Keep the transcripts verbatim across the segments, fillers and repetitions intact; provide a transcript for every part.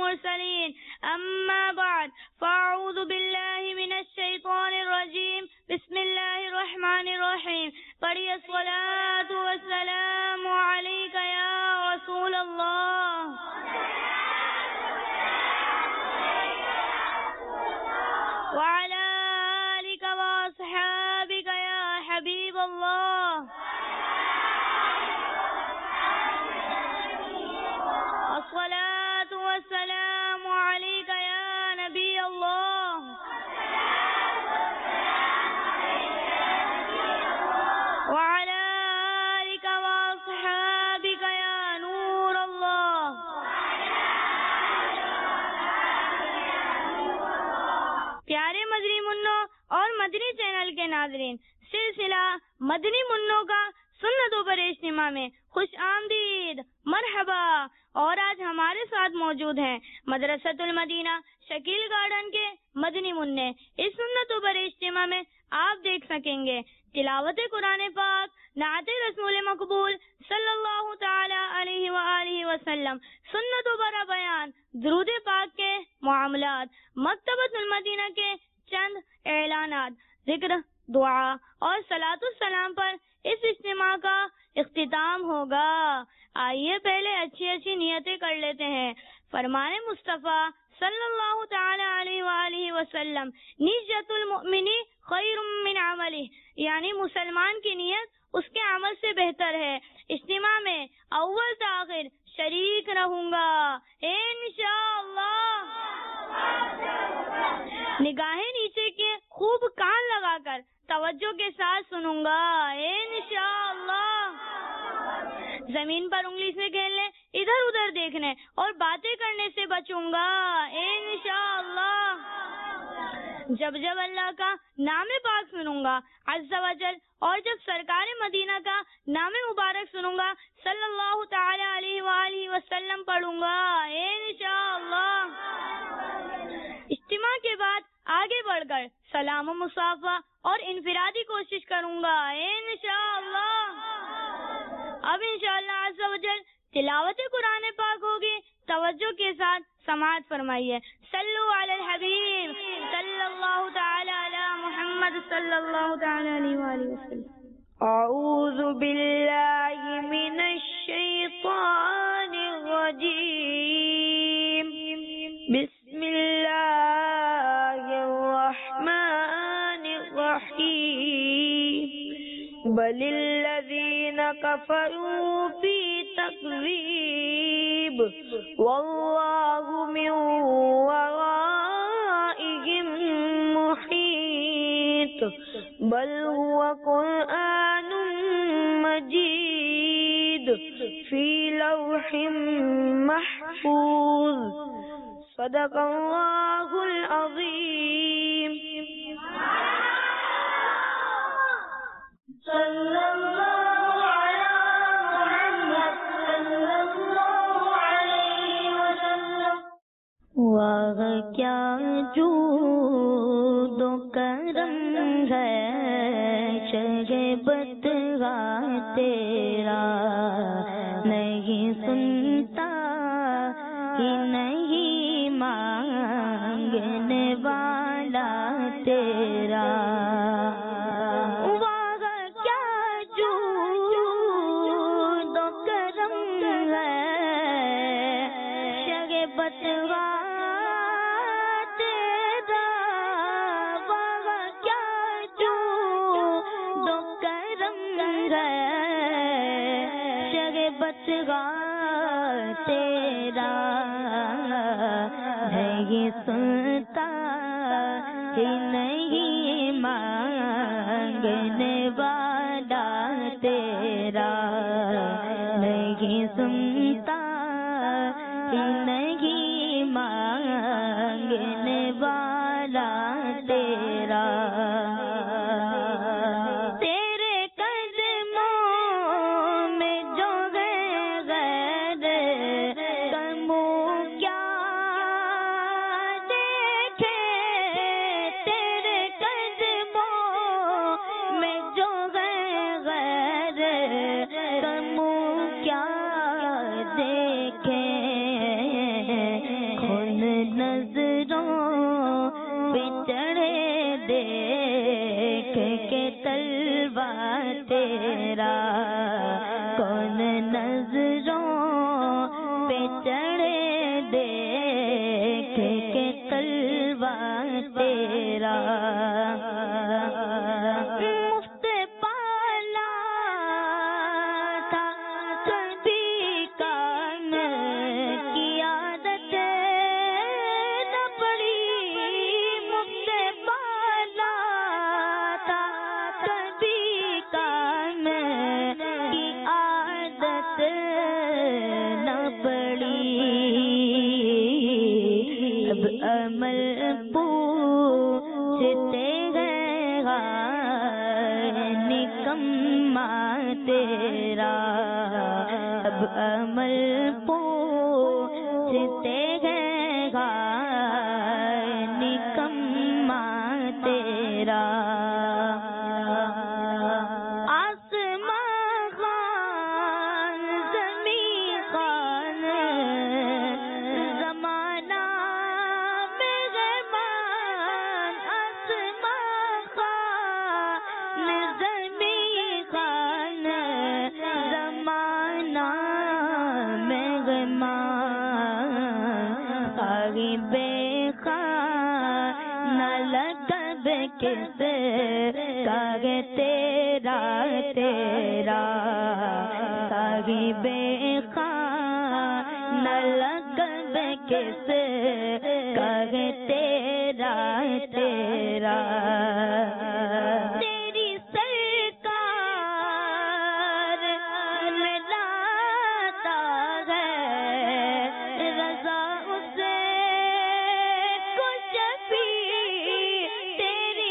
المرسلين أما بعد فأعوذ بالله من الشيطان الرجيم بسم الله الرحمن الرحيم پڑھیے الصلاة والسلام عليك يا رسول الله وعلى آلك وأصحابك يا حبيب الله الصلاة والسلام عليك يا نبي الله وعلى آلك وأصحابك يا نور الله. پیارے مدنی منوں اور مدنی چینل کے ناظرین، سلسلہ مدنی منوں کا سنتوں پر اجتماع میں خوش آمدید، مرحبا. اور آج ہمارے ساتھ موجود ہیں مدرسۃ المدینہ شکیل گارڈن کے مدنی منع. اس سنتوں پر اجتماع میں آپ دیکھ سکیں گے تلاوت قرآن پاک، نعت رسول مقبول صلی اللہ تعالی علیہ وآلہ وسلم، سنتوں پر بیان، درود پاک کے معاملات، مکتبۃ المدینہ کے چند اعلانات، ذکر، دعا اور صلاۃ السلام پر اس اجتماع کا اختتام ہوگا. آئیے پہلے اچھی اچھی نیتیں کر لیتے ہیں. فرمان مصطفیٰ صلی اللہ تعالی علیہ وآلہ وسلم، نیت المؤمن خیر من عملہ، یعنی مسلمان کی نیت اس کے عمل سے بہتر ہے. اجتماع میں اول تاخیر شریک رہوں گا انشاءاللہ. نگاہیں نیچے کے خوب کان لگا کر توجہ کے ساتھ سنوں گا انشاءاللہ. زمین پر انگلی سے کھیلنے، ادھر ادھر دیکھنے اور باتیں کرنے سے بچوں گا انشاءاللہ. جب جب اللہ کا نام پاک سنوں گا عز و جل، اور جب سرکار مدینہ کا نام مبارک سنوں گا صلی اللہ تعالی علیہ وآلہ وسلم پڑھوں گا انشاءاللہ. اجتماع کے بعد آگے بڑھ کر سلام و مصافحہ اور انفرادی کوشش کروں گا انشاءاللہ. اب انشاءاللہ عز و جل تلاوت قرآن پاک ہوگی. توجہ کے ساتھ سماعت فرمائیے. صلو علی الحبیب صلی اللہ تعالی علی محمد صلی اللہ تعالی علیہ وآلہ وسلم. اعوذ باللہ من الشیطان الرجیم. بسم اللہ الرحمن الرحیم. بل الذین کفروا فی تکذیب واللہ من ورائہم محیط. بل هو قرآن مجید فی لوح محفوظ. صدق اللہ العظیم. صلی اللہ علی محمد صلی اللہ علیہ وسلم. واہ کیا جود و کرم ہے شہبت تیرا، نہیں سنتا ہی نہیں مانگنے والا تیرا. تیرا نہیں سنتا ہی نہیں مانگنے والا تیرا، نہیں سنتا ہی نہیں مانگنے والا تیرا. کیا دیکھیں کے طلبہ تیرا کون نظروں پہ چڑھے دیکھ کے طلبہ تیرا مفت پالا تھا کبھی کام کی عادت نہ پڑی مفت پالا تھا کبھی کام کی عادت نہ پڑی اب عمل پوچھتے گئے نکما تیرا اب عمل پوچھتے گئے نکما تیرا آسمان خان زمین خان زمانہ مہربان آسمان خان زمین خان زمانہ مہربان آگے بے خان نہ لقب کس کاگے تیرا تیرا کاگے بے خان نہ لقب کس کاگے تیرا تیرا تیری سرکار میں لاتا ہے رضا اسے کچھ بھی تیری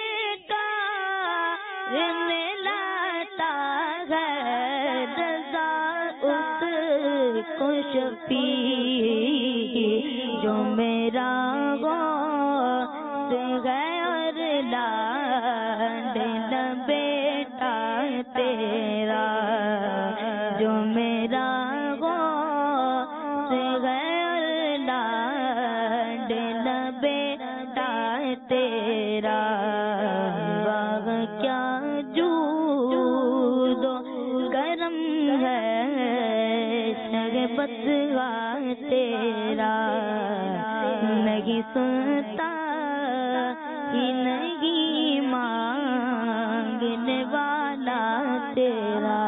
سرکار میں لاتا ہے رضا اس کو شفیع جو میرا غوث ہے اور لاڈلا بیٹا تیرا جو میرا غوث ہے اور لاڈلا بیٹا تیرا واہ کیا جود و کرم ہے شربت تیرا نہیں سنتا ہی نہیں مانگنے والا تیرا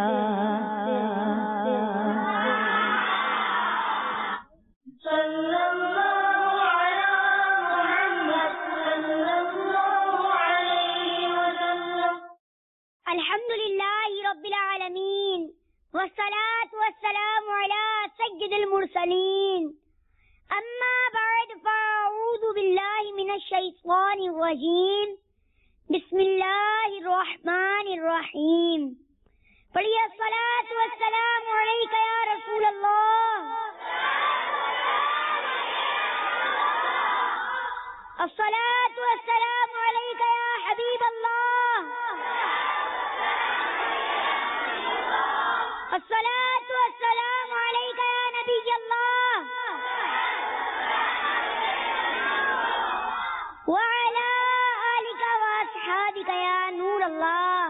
صلی اللہ علی محمد صلی اللہ علیہ وسلم الحمدللہ رب العالمین والصلاة والسلام على سید المرسلین اما بعد فاعوذ باللہ من الشیطان الرجیم بسم اللہ الرحمن الرحیم پڑھیے الصلاة والسلام علیک یا رسول اللہ الصلاة والسلام علیک یا حبیب اللہ الصلاة والسلام علیک یا نبی اللہ وعلى آلك وأصحابك يا نور الله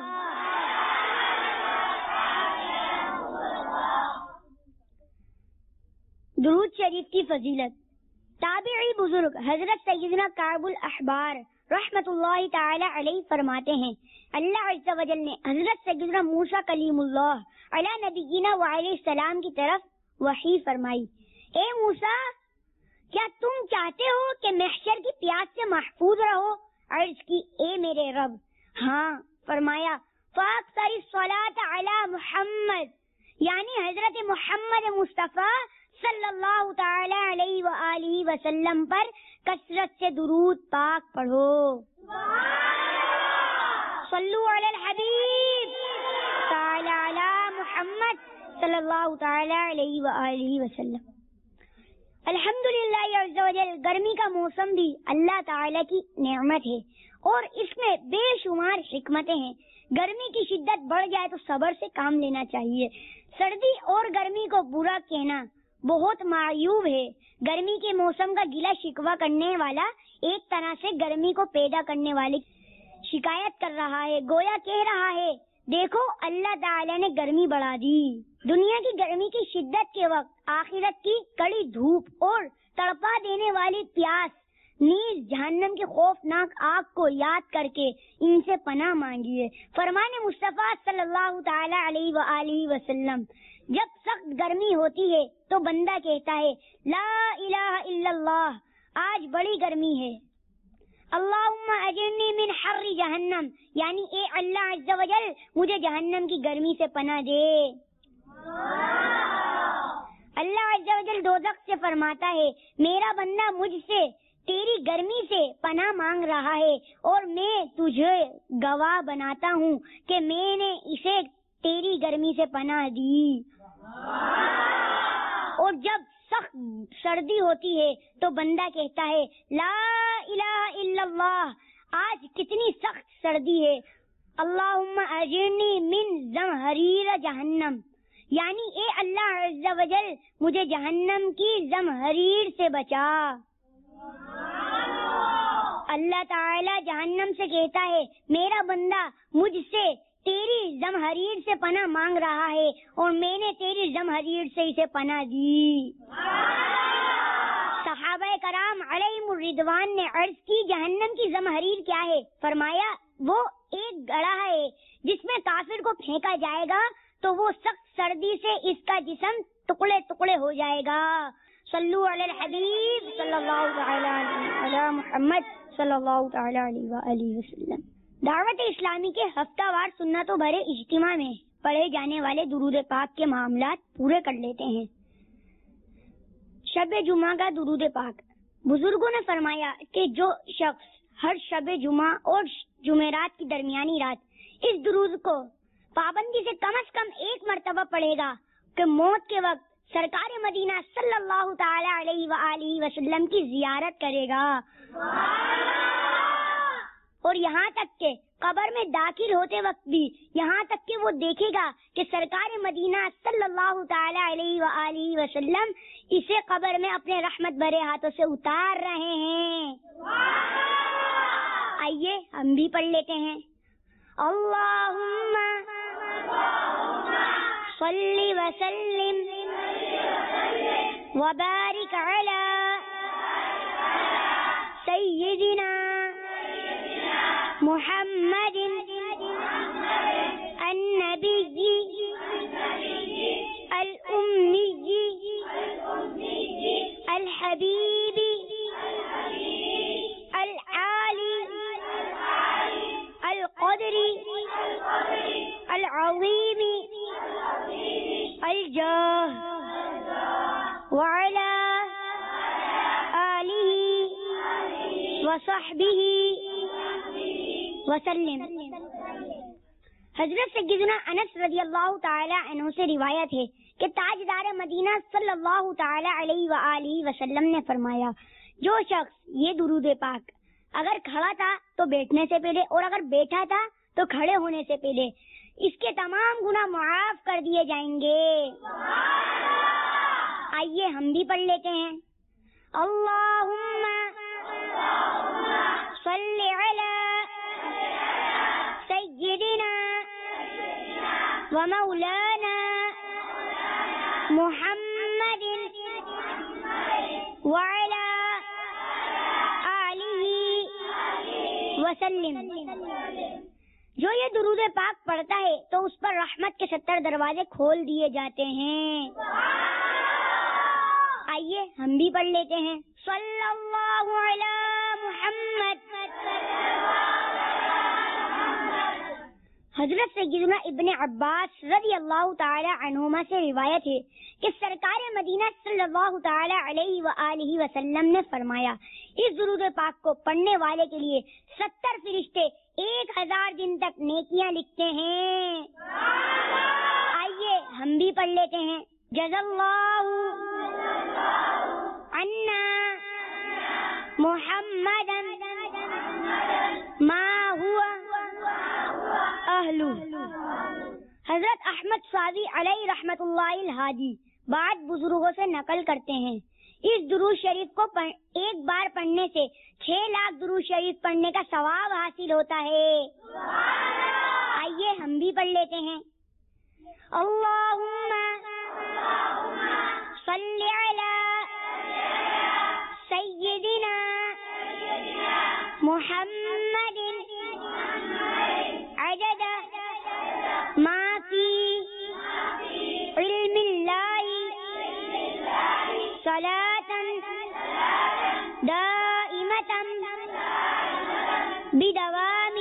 درود شریف کی فضیلت تابعی بزرگ حضرت سیدنا کعب الاحبار رحمت اللہ تعالی علیہ فرماتے ہیں اللہ عز و جل نے حضرت سیدنا موسیٰ کلیم اللہ علی نبینا وعلیہ السلام کی طرف وحی فرمائی، اے موسیٰ کیا تم چاہتے ہو کہ محشر کی پیاس سے محفوظ رہو؟ عرض کی اے میرے رب ہاں۔ فرمایا فاکثر الصلاۃ علی محمد، یعنی حضرت محمد مصطفیٰ صلی اللہ تعالی علیہ وآلہ وسلم پر کثرت سے درود پاک پڑھو۔ صلو علی الحبیب تعالی علی محمد صلی اللہ تعالی علیہ وآلہ وسلم۔ الحمدللہ عز و جل، گرمی کا موسم بھی اللہ تعالی کی نعمت ہے اور اس میں بے شمار حکمتیں ہیں۔ گرمی کی شدت بڑھ جائے تو صبر سے کام لینا چاہیے۔ سردی اور گرمی کو برا کہنا بہت معیوب ہے۔ گرمی کے موسم کا گلہ شکوہ کرنے والا ایک طرح سے گرمی کو پیدا کرنے والے شکایت کر رہا ہے، گویا کہہ رہا ہے دیکھو اللہ تعالیٰ نے گرمی بڑھا دی۔ دنیا کی گرمی کی شدت کے وقت آخرت کی کڑی دھوپ اور تڑپا دینے والی پیاس نیز جہنم کی خوفناک آگ کو یاد کر کے ان سے پناہ مانگیے۔ فرمان مصطفیٰ صلی اللہ تعالی علیہ وآلہ وسلم، جب سخت گرمی ہوتی ہے تو بندہ کہتا ہے لا الہ الا اللہ، آج بڑی گرمی ہے، اللہم اجرنی من حر جہنم، یعنی اے اللہ عز و جل مجھے جہنم کی گرمی سے پناہ دے۔ اللہ عز و جل دوزخ سے فرماتا ہے میرا بندہ مجھ سے تیری گرمی سے پناہ مانگ رہا ہے اور میں تجھے گواہ بناتا ہوں کہ میں نے اسے تیری گرمی سے پناہ دی۔ اور جب سخت سردی ہوتی ہے تو بندہ کہتا ہے لا الہ الا اللہ، آج کتنی سخت سردی ہے، اللہم اجرنی من زمہریر جہنم، یعنی اے اللہ عز و جل مجھے جہنم کی زمہریر سے بچا۔ اللہ تعالی جہنم سے کہتا ہے میرا بندہ مجھ سے تیری زمہریر سے پناہ مانگ رہا ہے اور میں نے تیری زمہریر سے اسے پناہ دی۔ صحابہ کرام علیہم الرضوان نے عرض کی جہنم کی زمہریر کیا ہے؟ فرمایا وہ ایک گڑھا ہے جس میں کافر کو پھینکا جائے گا تو وہ سخت سردی سے اس کا جسم ٹکڑے ٹکڑے ہو جائے گا۔ صلو علی الحبیب صلی اللہ تعالی علی محمد صلی اللہ تعالی علیہ وآلہ وسلم۔ دعوت اسلامی کے ہفتہ وار سنتوں بھرے اجتماع میں پڑھے جانے والے درود پاک کے معاملات پورے کر لیتے ہیں۔ شب جمعہ کا درود پاک، بزرگوں نے فرمایا کہ جو شخص ہر شب جمعہ اور جمعرات کی درمیانی رات اس درود کو پابندی سے کم از کم ایک مرتبہ پڑھے گا کہ موت کے وقت سرکار مدینہ صلی اللہ تعالی علیہ وآلہ وسلم کی زیارت کرے گا، اور یہاں تک کہ قبر میں داخل ہوتے وقت بھی یہاں تک کہ وہ دیکھے گا کہ سرکار مدینہ صلی اللہ تعالی علیہ وآلہ وسلم اسے قبر میں اپنے رحمت بھرے ہاتھوں سے اتار رہے ہیں۔ آئیے ہم بھی پڑھ لیتے ہیں۔ اللہم صلی وسلم وبارک علی سیدنا محمد النبی الأمی الحبیب العالی القدر العظیم الجاہ وعلی آلہ وصحبہ وسلم۔ حضرت سیدنا انس رضی اللہ تعالی عنہ سے روایت ہے کہ تاجدار مدینہ صلی اللہ تعالی علیہ وآلہ وسلم نے فرمایا جو شخص یہ درود پاک اگر کھڑا تھا تو بیٹھنے سے پہلے اور اگر بیٹھا تھا تو کھڑے ہونے سے پہلے اس کے تمام گناہ معاف کر دیے جائیں گے۔ آئیے ہم بھی پڑھ لیتے ہیں۔ اللہم صلی علی سیدنا و مولانا محمد وعلی آلہ وسلم۔ جو یہ درود پاک پڑھتا ہے تو اس پر رحمت کے ستر دروازے کھول دیے جاتے ہیں۔ آئیے ہم بھی پڑھ لیتے ہیں۔ صلی اللہ علی محمد۔ حضرت سیدنا ابن عباس رضی اللہ تعالی عنہما سے روایت ہے کہ سرکار مدینہ صلی اللہ تعالی علیہ وآلہ وسلم نے فرمایا اس درود پاک کو پڑھنے والے کے لیے ستر فرشتے ایک ہزار دن تک نیکیاں لکھتے ہیں۔ آئیے ہم بھی پڑھ لیتے ہیں۔ جزا اللہ عنا محمدا ما ہوا اہلہ۔ حضرت احمد صادی علیہ رحمت اللہ الہادی بعد بزرگوں سے نقل کرتے ہیں اس درود شریف کو ایک بار پڑھنے سے چھ لاکھ درود شریف پڑھنے کا ثواب حاصل ہوتا ہے. آئیے ہم بھی پڑھ لیتے ہیں. اللہم صلی علی سیدنا محمد عدد ما فی علم اللہ صلاة دائمة بدوام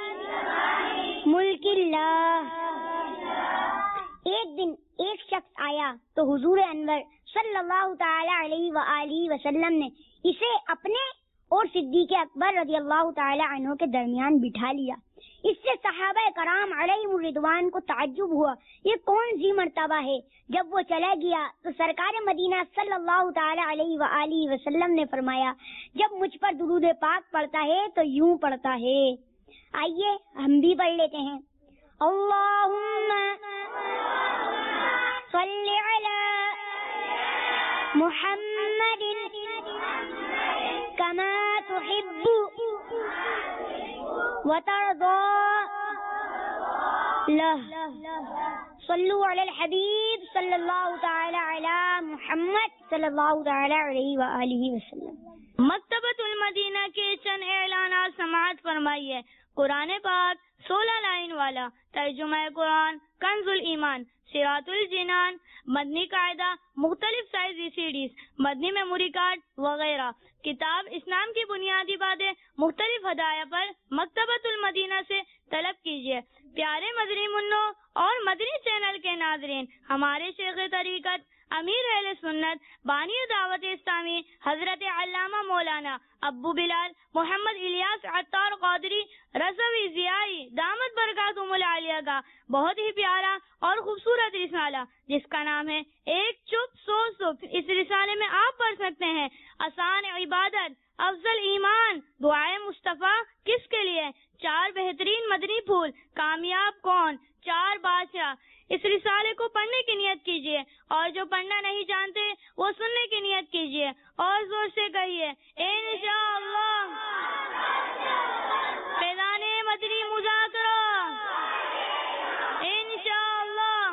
ملک اللہ. ایک دن ایک شخص آیا تو حضور انور صلی اللہ تعالی علیہ وآلہ وسلم نے اسے اپنے اور صدیق اکبر رضی اللہ تعالی عنہ کے درمیان بٹھا لیا. اس سے صحابہ کرام علیہم الرضوان کو تعجب ہوا، یہ کون سی مرتبہ ہے؟ جب وہ چلا گیا تو سرکار مدینہ صلی اللہ تعالی علیہ وآلہ وسلم نے فرمایا، جب مجھ پر درود پاک پڑھتا ہے تو یوں پڑھتا ہے. آئیے ہم بھی پڑھ لیتے ہیں. اللہم صلی علی محمد کما تحب وترضى لہ. صلو علی الحبیب صلی اللہ تعالی علی محمد صلی اللہ تعالی علیہ وآلہ وسلم. مکتبۃ المدینہ کے چند اعلانات سماعت فرمائیے. قرآن پاک سولہ لائن والا ترجمہ قرآن کنز الایمان، صراط الجنان، مدنی قاعدہ، مختلف size CDs, Madani memory card وغیرہ. کتاب اسلام کی بنیادی باتیں مختلف ہدایہ پر مکتبۃ المدینہ سے طلب کیجیے. پیارے مدنی منوں اور مدنی چینل کے ناظرین، ہمارے شیخ طریقت امیر اہل سنت بانی دعوت اسلامی حضرت علامہ مولانا ابو بلال محمد الیاس عطار قادری رضوی ضیائی دامت برکاتہم العالیہ کا بہت ہی پیارا اور خوبصورت رسالہ جس کا نام ہے ایک چپ سو سکھ. اس رسالے میں آپ پڑھ سکتے ہیں آسان عبادت، افضل ایمان، دعائے مصطفیٰ کس کے لیے، چار بہترین مدنی پھول، کامیاب کون، چار بادشاہ. اس رسالے کو پڑھنے کی نیت کیجیے اور جو پڑھنا نہیں جانتے وہ سننے کی نیت کیجیے اور زور سے کہیے انشاءاللہ. فیضان مدنی مذاکرہ انشاءاللہ.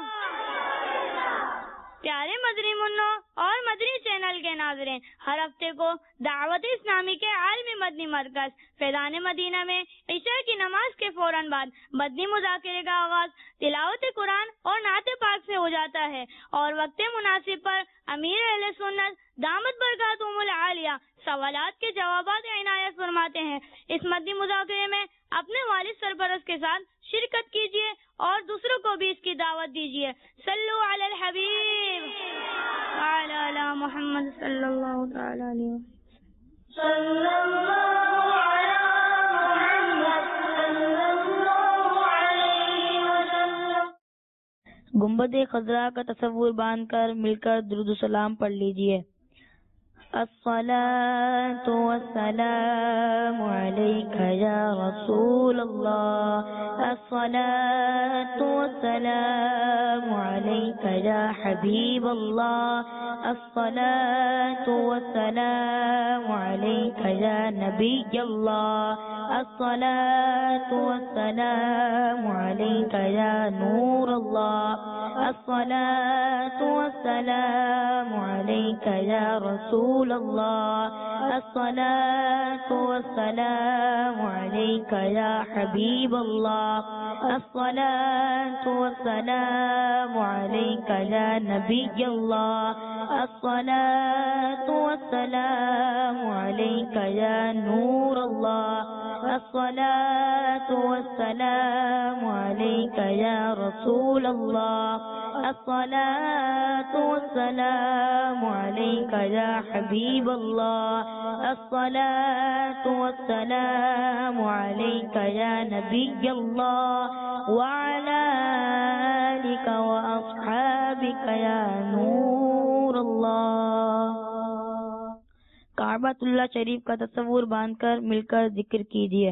پیارے مدنی منوں اور مدنی چینل کے ناظرین، ہر ہفتے کو دعوت اسلامی کے عالمی مدنی مرکز فیضان مدینہ میں عشاء کی نماز کے فوراً بعد مدنی مذاکرے کا آغاز تلاوت قرآن اور نعت پاک سے ہو جاتا ہے اور وقت مناسب پر امیر اہل سنت دامت برکاتہم العالیہ سوالات کے جوابات عنایت فرماتے ہیں. اس مدنی مذاکرے میں اپنے والد سرپرست کے ساتھ شرکت کیجیے اور دوسروں کو بھی اس کی دعوت دیجیے. صلو علی الحبیب وعلی آل محمد صلی اللہ تعالی علیہ وسلم. صلی اللہ علی محمد صلی اللہ علیہ وسلم. گنبد خضرا کا تصور باندھ کر مل کر درود و سلام پڑھ لیجیے. الصلاة والسلام عليك يا رسول الله، الصلاة والسلام عليك يا حبيب الله، الصلاة والسلام عليك يا نبي الله، الصلاة والسلام عليك يا نور الله، الصلاة والسلام عليك يا رسول الله، الصلاة والسلام عليك يا حبيب الله، الصلاة والسلام عليك يا نبي الله، الصلاة والسلام عليك يا نور الله، الصلاة والسلام عليك يا رسول الله، الصلاة والسلام عليك يا حبيب الله، الصلاة والسلام عليك يا نبي الله، وعلى آلك وأصحابك يا نور الله. کعبۃ اللہ شریف کا تصور باندھ کر مل کر ذکر کیجیے.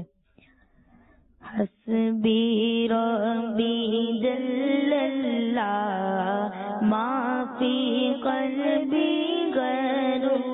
حسبی ربی جل اللہ ما فی قلبی غیر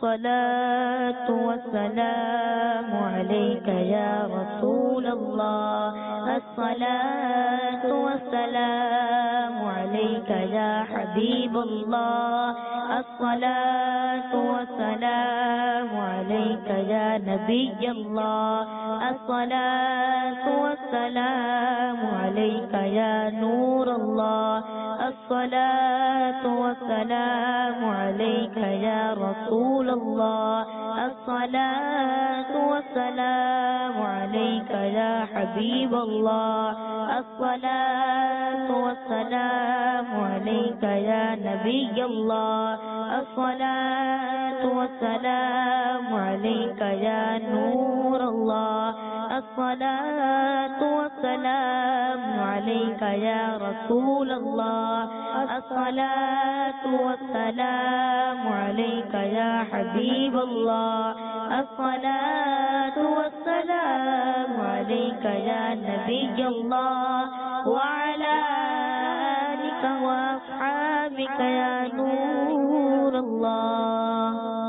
الصلاة والسلام عليك يا رسول الله الصلاة والسلام عليك يا حبيب الله الصلاة والسلام عليك يا نبي الله الصلاة والسلام عليك يا نور الله الصلاة والسلام عليك يا رسول الله الصلاة والسلام عليك يا حبيب الله الصلاة والسلام عليك يا نبي الله الصلاة والسلام عليك يا نور الله الصلاة والسلام عليك يا رسول الله الصلاة والسلام عليك يا حبيب الله الصلاة والسلام عليك يا نبي الله وعلى آلك وأصحابك يا نور الله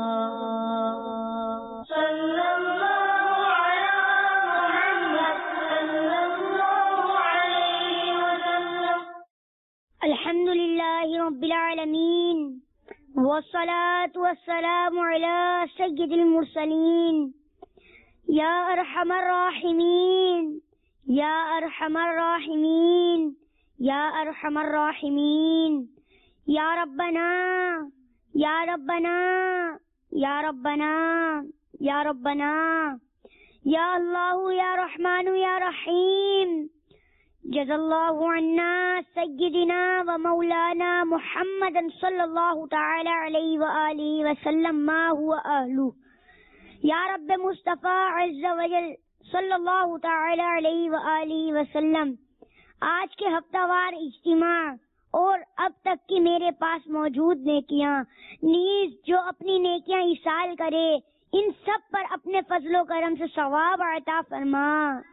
صلى الله على محمد صلى الله عليه وسلم. الحمد لله رب العالمين والصلاة والسلام على سيد المرسلين يا أرحم الراحمين يا أرحم الراحمين يا أرحم الراحمين يا ربنا يا ربنا يا ربنا يا ربنا يا الله يا رحمن يا رحيم جزا الله عنا سيدنا ومولانا محمد صلى الله تعالى عليه وآله وسلم ما هو أهله یا رب مصطفیٰ عز وجل صلی اللہ تعالی علیہ وآلہ وسلم. آج کے ہفتہ وار اجتماع اور اب تک کی میرے پاس موجود نیکیاں نیز جو اپنی نیکیاں ایصال کرے ان سب پر اپنے فضل و کرم سے ثواب عطا فرما،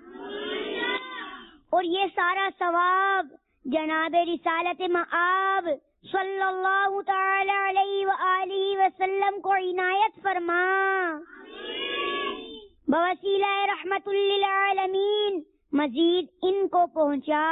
اور یہ سارا ثواب جناب رسالت مآب صلی اللہ تعالی علیہ وآلہ وسلم کو عنایت فرما، بوسیلہ رحمت للعالمین مزید ان کو پہنچا،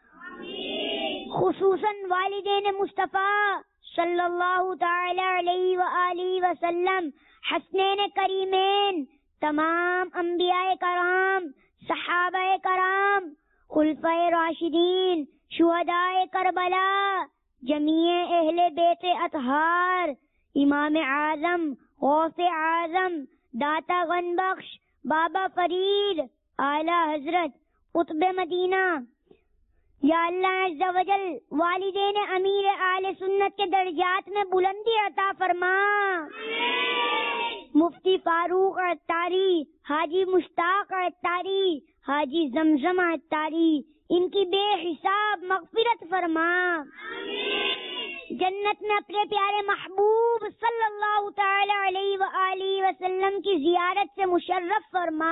خصوصاً والدین مصطفیٰ صلی اللہ تعالی علیہ وآلہ وسلم، حسنین کریمین، تمام انبیاء کرام، صحابہ کرام، خلفائے راشدین، شہداء کربلا، جمیع اہل بیت اطہار، امام اعظم، غوث اعظم، داتا غن بخش، بابا فرید، اعلیٰ حضرت قطب مدینہ. یا اللہ عز و جل والدین امیر اہل سنت کے درجات میں بلندی عطا فرما، مفتی فاروق عطاری، حاجی مشتاق عطاری، حاجی زمزم عطاری، ان کی بے حساب مغفرت فرما، جنت میں اپنے پیارے محبوب صلی اللہ تعالی علیہ وآلہ وسلم کی زیارت سے مشرف فرما،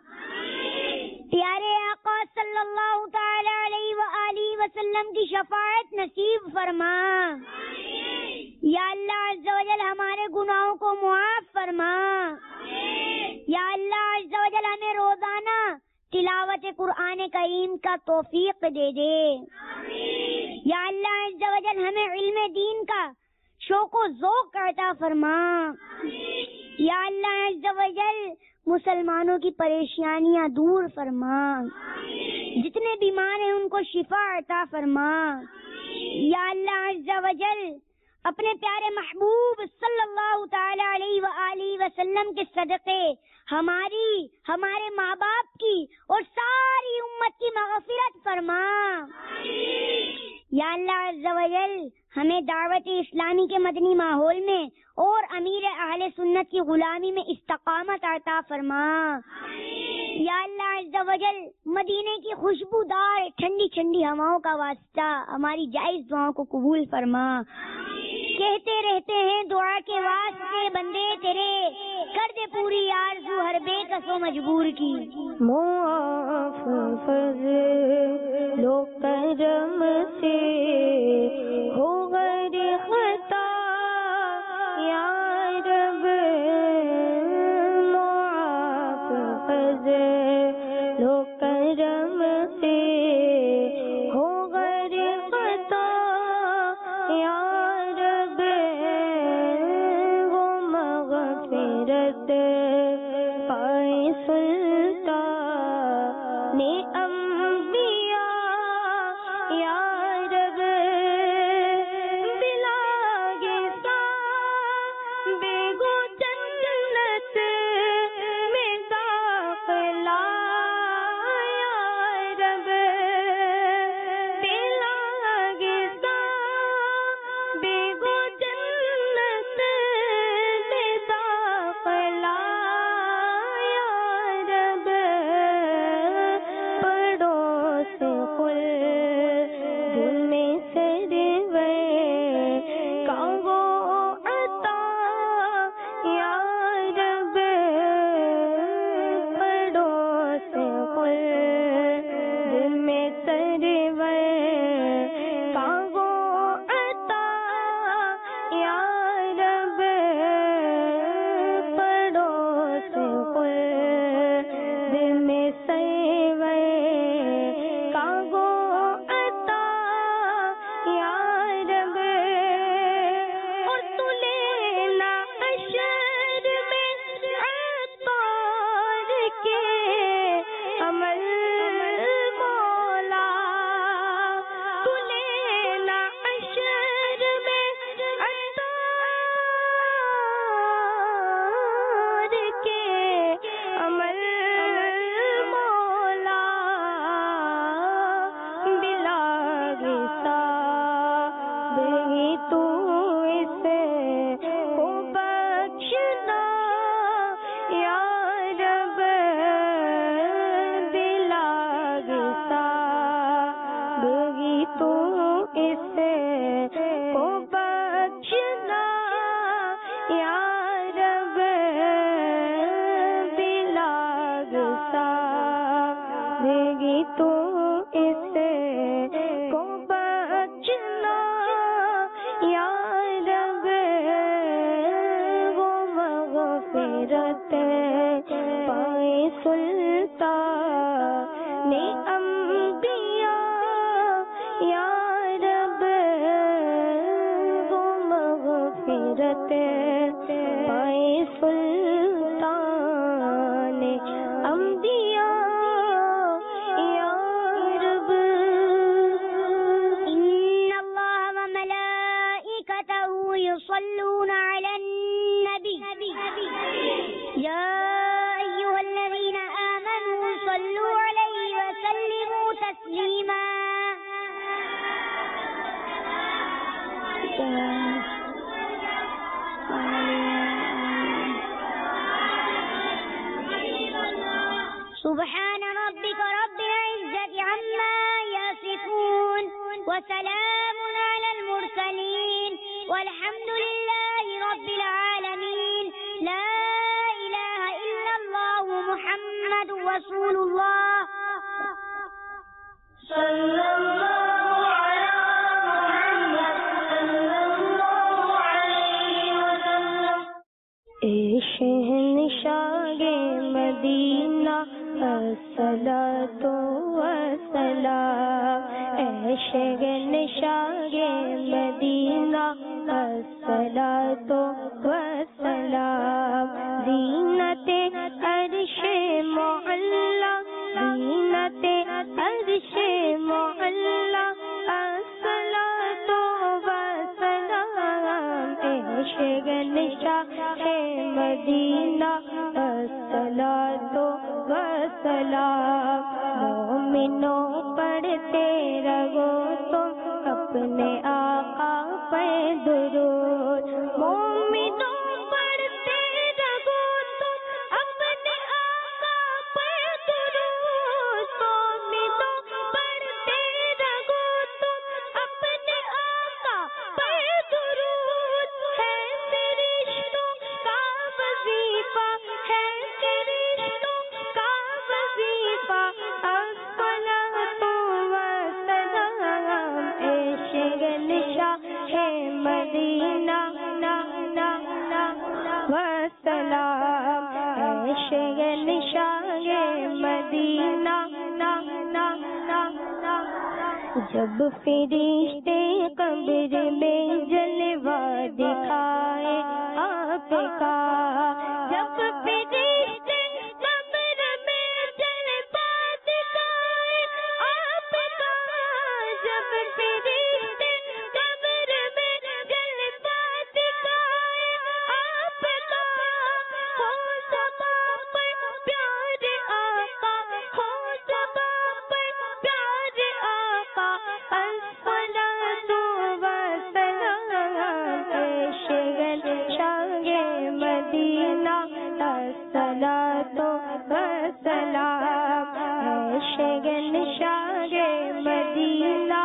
پیارے آقا صلی اللہ تعالی علیہ وآلہ وسلم کی شفاعت نصیب فرما. یا اللہ عز و جل ہمارے گناہوں کو معاف فرما. یا اللہ عز و جل ہمیں روزانہ تلاوت قرآن کریم کا توفیق دے دے. یا اللہ عز و جل ہمیں علم دین کا شوق و ذوق عطا فرما. یا اللہ عز و جل مسلمانوں کی پریشانیاں دور فرما، جتنے بیمار ہیں ان کو شفا عطا فرما. یا اللہ عز و جل اپنے پیارے محبوب صلی اللہ تعالی علیہ وآلہ وسلم کے صدقے ہماری، ہمارے ماں باپ کی اور ساری امت کی مغفرت فرما. یا اللہ عز و جل ہمیں دعوت اسلامی کے مدنی ماحول میں اور امیر اہل سنت کی غلامی میں استقامت عطا فرما. یا اللہ عز و جل مدینے کی خوشبودار ٹھنڈی ٹھنڈی ہواؤں کا واسطہ ہماری جائز دعاؤں کو قبول فرما. کہتے رہتے ہیں دعا کے واسطے بندے تیرے، کر دے پوری آرزو ہر بے کس و مجبور کی. معاف فضل و کرم سے ہو غیر خطا یا رب کرم سے ہو غرق تو یا رب وہ مغفرت پائے سلطان انبیاء یا رب بلاگے سا بے گو جنت میں داخلہ یا رب بلاگے سا بے گو جنت میں داخلہ یا رب پڑوس خل دل میں سرور کا وہ عطا یا رب پڑوس خل دل میں سرور کا وہ عطا یا رب پڑوس خل دل میں سرور کا وہ عطا یا رب اور تو لینا حشر میں عطار کے عمل مولا تو لینا حشر میں عطار کے عمل مولا بلا حساب ہی تو اس کو بخشنا یا رب بلا حساب ہی تو اس کو بخشنا یا رب بلا حساب ہی تو اس کو بخشنا یا رب وہ مغفرت پائے سلطان انبیاء یا رب وہ مغفرت پائے سلطان انبیاء یا رب إن الله وملائكته يصلون على النبي يا أيها الذين آمنوا صلوا عليه وسلموا تسليما سبحان ربك رب العزة عما يصفون وسلام على المرسلين والحمد لله رب العالمين لا إله إلا الله محمد رسول الله صلى الله على محمد صلى الله عليه وسلم اے شہنشاہ مدینہ الصلاۃ والسلام اے شہنشاہ مدینہ الصلاۃ والسلام زینت عرش معلا زینت عرش معلا الصلاۃ والسلام اے شہنشاہ مدینہ الصلاۃ والسلام مومنوں پڑھتے رہو تم اپنے آقا پہ درود مومنوں پڑھتے رہو تم اپنے آقا پہ درود مومنوں پڑھتے رہو تم اپنے آقا پہ درود ہے فرشتوں کا وظیفہ ہے فرشتوں کا وظیفہ الصلاۃ والسلام اے شہنشاہ ہے مدینہ والسلام اے شہنشاہ ہے مدینہ جب فرشتے قبر میں جلوہ دکھائے آپ کا، جب فرشتے قبر میں جلوہ دکھائے آپ کا، جب فرشتے قبر میں جلوہ دکھائے آپ کا، ہو سما پر پیارے آقا، ہو سما پر پیارے آقا، الصلاۃ والسلام شگن شاہ مدینہ، الصلاۃ والسلام شگن شاہ مدینہ،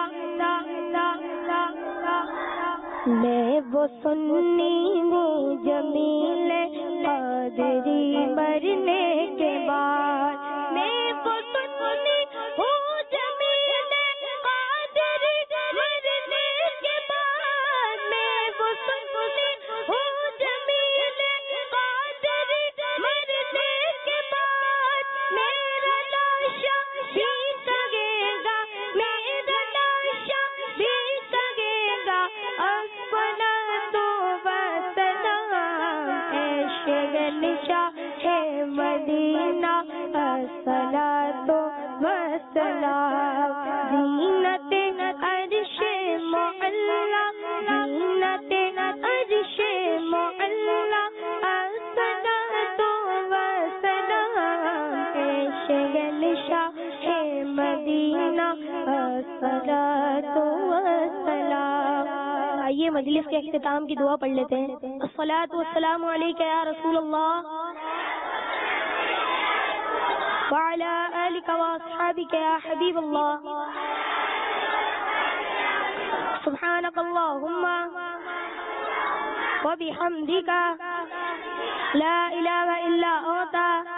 میں وہ سنی ہوں جمیل قادری مرنے کے بعد، میں وہ سنی ہوں جمیل قادری مرنے کے بعد، میں وہ سنی ہوں جمیل قادری مرنے کے بعد، میرا لاشا بھی سگے گا، میرا لاشا بھی سگے گا، الصلاۃ والسلام اے شگن شاہ مدینہ، الصلاۃ والسلام زینت عرش معلا، زینت عرش معلا، الصلاۃ والسلام اے شگن شاہ مدینہ، الصلاۃ والسلام۔ آئیے مجلس کے اختتام کی دعا پڑھ لیتے ہیں۔ الصلاۃ والسلام علیک یا رسول اللہ وعلى آلك وأصحابك يا حبيب الله، سبحانك اللهم وبحمدك لا إله إلا أنت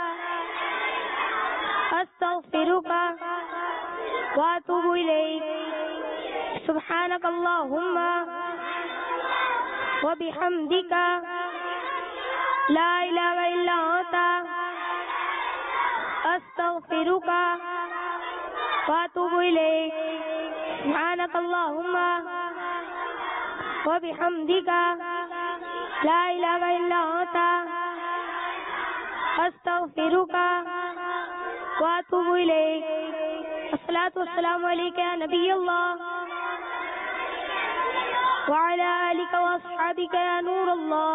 أستغفرك وأتوب إليك، سبحانك اللهم وبحمدك لا إله إلا أنت أستغفرك وأتوب إليك، سبحانك اللهم وبحمدك لا إله إلا أنت أستغفرك وأتوب إليك۔ الصلاة والسلام عليك يا نبي الله وعلى آلك وأصحابك يا نور الله۔